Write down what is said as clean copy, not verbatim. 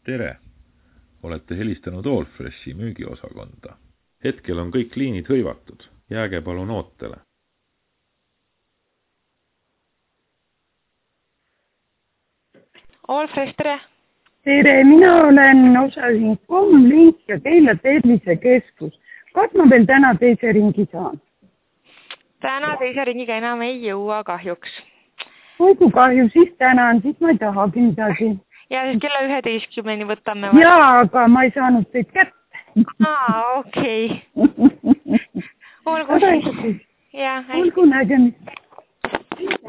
Tere! Olete helistanud Allfreshi müügiosakonda. Hetkel on kõik liinid hõivatud. Jääge palun ootele. Allfresh, tere! Tere, mina olen osasin Comlink ja Keila tervisekeskus. Kas ma veel täna teise ringi saan? Täna teise ringiga enam ei jõua kahjuks. Oi, kui kahju, siis tänan, siis ma ei tahagi midagi. Ja siis kella 11 võtame. Jaa, aga ma ei saanud teid kätte. Okei. Olgu siis. Olgu nägemist.